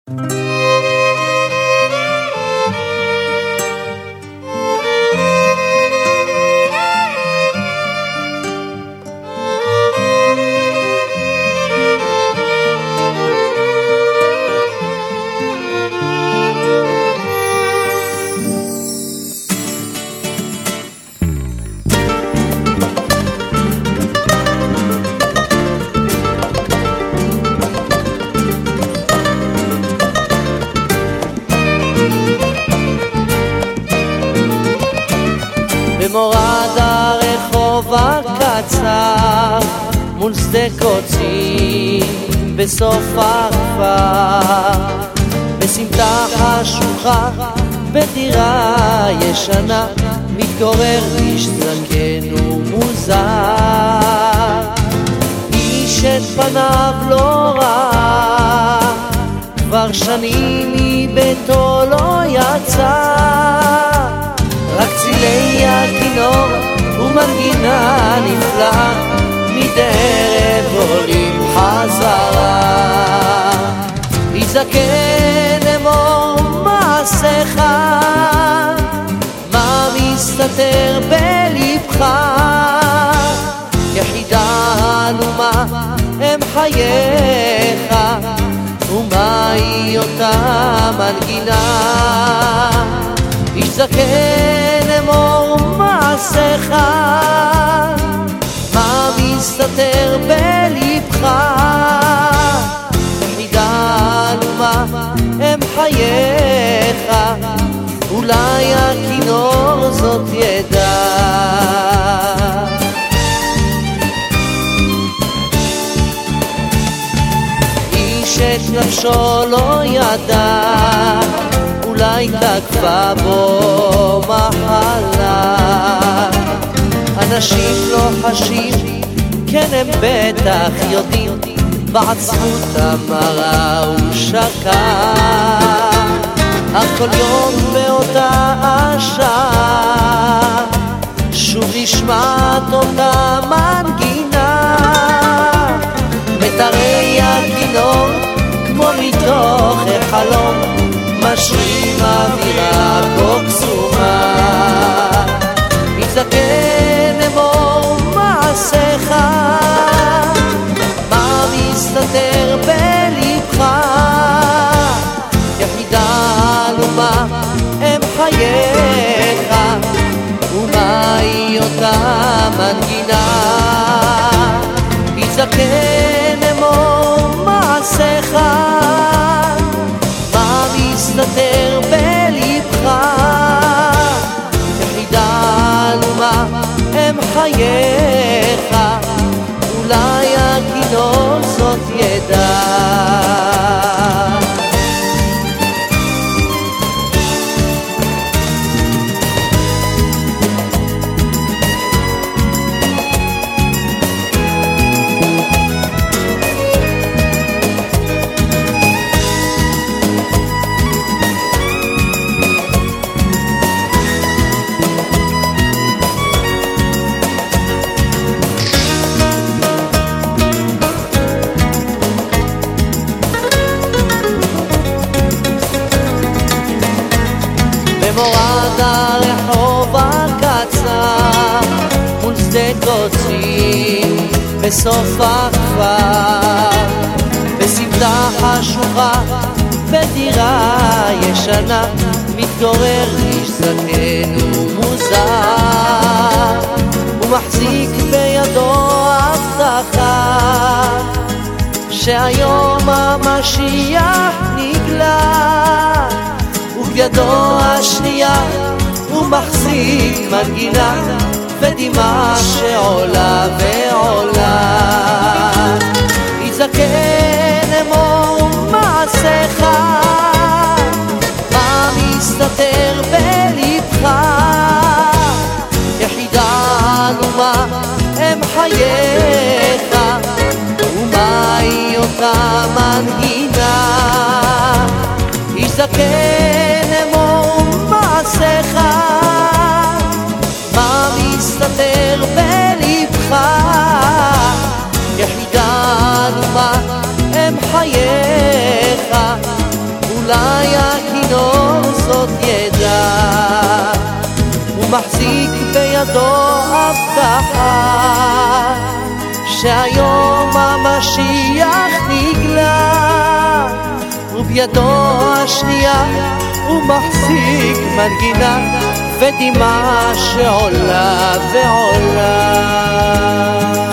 במורד הרחוב הקצר מול שדה קוצים בסוף הכפר, בסמטה חשוכה בדירה ישנה מתגורר איש זקן ומוזר, איש את פניו לא ראה, כבר שנים מביתו לא יצא, רק צילי הכינור ומנגינה נפלאה מדי ערב עולים חזרה. איש זקן אמור מעשיך, מה מסתתר בלבך, יחידה עלומה הם חייך, ומהי אותה מנגינה. איש זקן אמור מעשיך, מה מסתתר בלבך, יחידה עלומה הם חייך, אולי הכינור זאת ידע. איש את נפשו לא ידע, אולי תקפה בו מחלה, אנשים לא חשים, כן הם בטח יודעים, בעצמות המרה ושקע, אך כל יום באותה השעה שוב נשמעת אותה מנגינה, מטרי הכינור כמו מתוך החלום משרים אווירה כה קסומה. איש זקן אמור מעשיך, מה מסתתר בלבך, יחידה עלומה הם חייך, ומהי אותה מנגינה. איש זקן אמור מעשיך, מסתתר בלבך, יחידה עלומה הם חייך, אולי הכינור זאת ידע. במורד הרחוב הקצר מול שדה קוצים בסוף הכפר, בסמטה חשוכה בדירה ישנה מתגורר איש זקן ומוזר, הוא מחזיק בידו הבטחה שהיום המשיח נגלה, ובידו השנייה הוא מחזיק מנגינה ודמעה שעולה ועולה. איש זקן אמור מעשיך, מה מסתתר בלבך, יחידה עלומה הם חייך, ומהי אותה מנגינה. איש זקן אמור מעשיך, מה מסתתר בלבך, יחידה עלומה הם חייך, בידו הבטחה שהיום המשיח נגלה, ובידו השנייה הוא מחזיק מנגינה ודמעה שעולה ועולה.